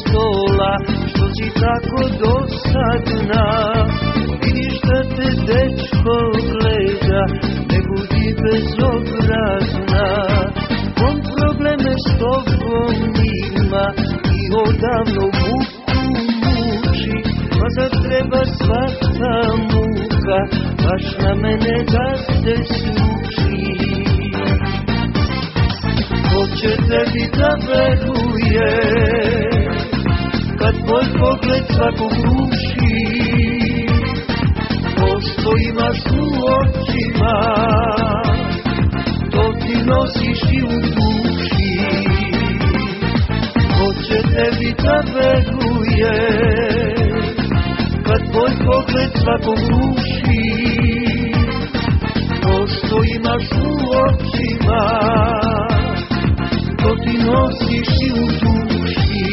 stola, što si tako dosadna. Vidiš da te dečko gleda, ne budi bezobrazna. On probleme s tobom ima i odavno muku muči. Pa zar treba svaka muka baš na mene da se sluči? Ko će tebi da veruje kad tvoj pogled svakog ruši? To što imaš u očima, to ti nosiš i u duši. Ko će tebi da veruje kad tvoj pogled svakog ruši? To što imaš u očima, to ti nosiš i u duši.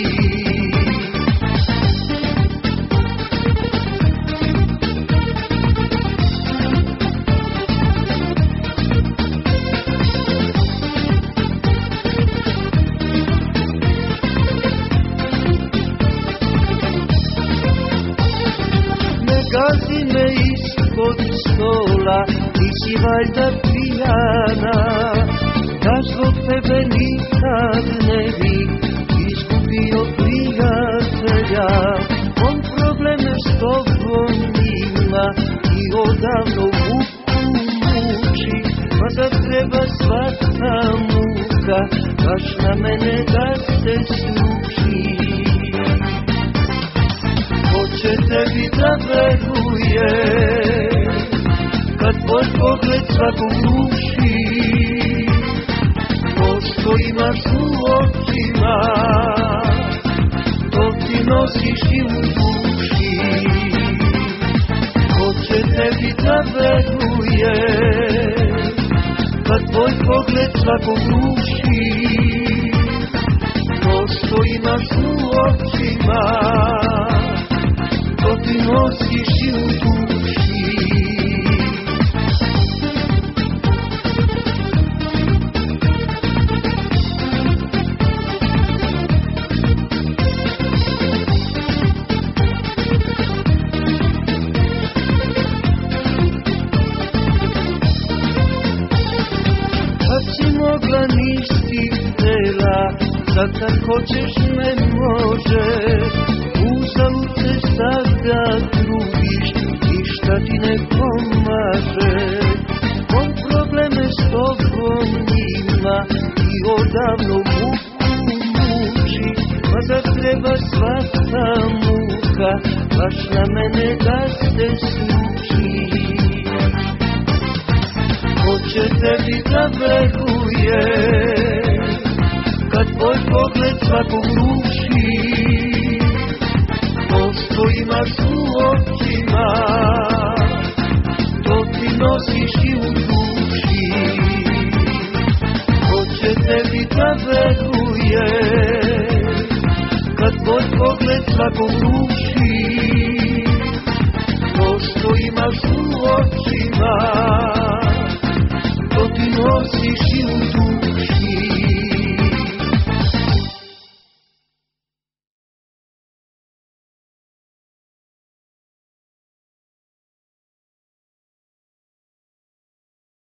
Ne gazi me ispod stola, ti si valjda pijana. Da zbog tebe nikad ne bi izgubio prijatelja. On probleme s tobom ima i odavno muku muči. Pa zar treba svaka muka baš na mene da se sluči? Ko će tebi da veruje kad tvoj pogled svakog ruši? To što imaš u očima, to ti nosiš i u duši. Ko će tebi da veruje kad tvoj pogled svakog ruši? To što imaš u očima, to ti nosiš i u duši. Kad si mogla nisi htjela, sad kad hoćeš ne možeš. Uzalud se sada trudiš, ništa ti ne pomaže. On probleme s tobom ima i odavno muku muči. Pa zar treba svaka muka baš na mene da se sluči? Ko će tebi da veruje kad tvoj pogled svakog ruši? To što imaš u očima, to ti nosiš i u duši. Ko će tebi da veruje kad tvoj pogled svakog ruši? To što imaš u očima, to ti nosiš i u duši.